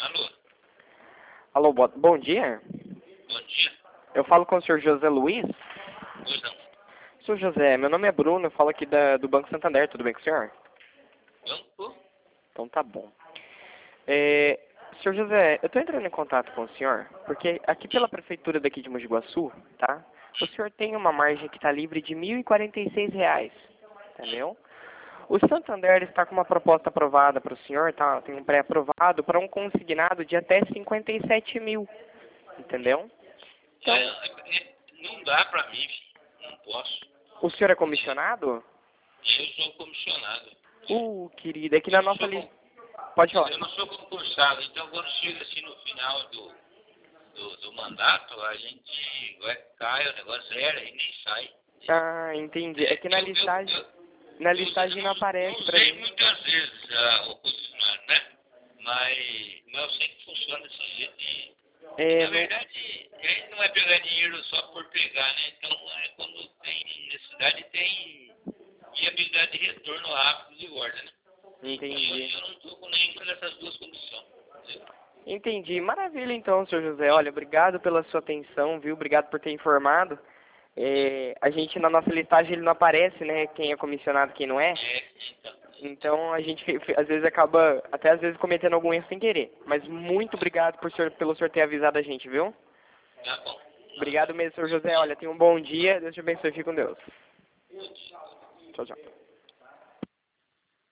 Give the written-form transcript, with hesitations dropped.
Alô, Alô, bom dia. bom dia. Eu falo com o senhor José Luiz. Pois não. Senhor José, meu nome é Bruno, eu falo aqui do Banco Santander, tudo bem com o senhor? Banco? Então tá bom. Senhor José, eu estou entrando em contato com o senhor, porque aqui pela prefeitura daqui de Mogi Guaçu, tá? O senhor tem uma margem que está livre de R$ 1.046, entendeu? O Santander está com uma proposta aprovada para o senhor, tá? Tem um pré-aprovado para um consignado de até 57 mil, entendeu? Então, Não dá pra mim, filho. Não posso. o senhor é comissionado? Eu sou comissionado. Querida, aqui na nossa lista... Pode falar. Eu não sou concursado, então quando chega assim no final do mandato, a gente cai, o negócio zera e nem sai. Ah, entendi. É que na listagem não aparece eu pra usei mim. muitas vezes o funcionário, né? Mas eu sei que funciona desse jeito. Na verdade, a gente não vai pegar dinheiro só por pegar, né? Então, quando tem necessidade, tem viabilidade de retorno rápido de ordem, né? Entendi. Eu não estou com nenhuma dessas duas condições. Entendi. Maravilha então, senhor José. Olha, obrigado pela sua atenção, viu? Obrigado por ter informado. A gente, na nossa listagem, ele não aparece, né? Quem é comissionado e quem não é. Então. Então, a gente, às vezes, acaba, até às vezes, cometendo algum erro sem querer. Mas muito obrigado pelo senhor ter avisado a gente, viu? Tá bom. Obrigado mesmo, senhor José. Olha, tenha um bom dia. Deus te abençoe. Fique com Deus. Tchau, tchau.